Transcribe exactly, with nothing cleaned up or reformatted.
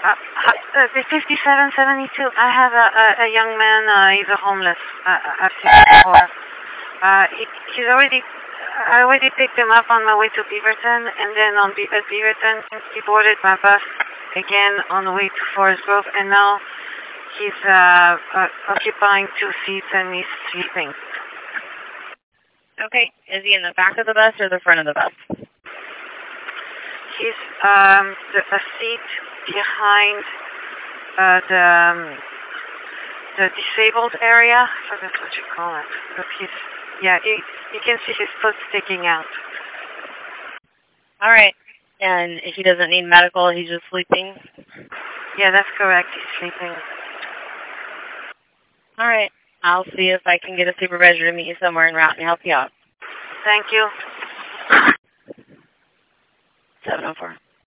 Uh, uh, the fifty-seven seventy-two, I have a, a, a young man, uh, he's a homeless. Uh, I've seen him before. Uh, he, he's already, I already picked him up on my way to Beaverton, and then on Be- at Beaverton, he boarded my bus again on the way to Forest Grove, and now he's uh, uh, occupying two seats and he's sleeping. Okay, is he in the back of the bus or the front of the bus? He's um, the, a seat behind uh, the um, the disabled area. I forget what you call it. But he's, yeah, you, you can see his foot sticking out. All right. And if he doesn't need medical, he's just sleeping? Yeah, that's correct. He's sleeping. All right. I'll see if I can get a supervisor to meet you somewhere en route and help you out. Thank you. seven oh four.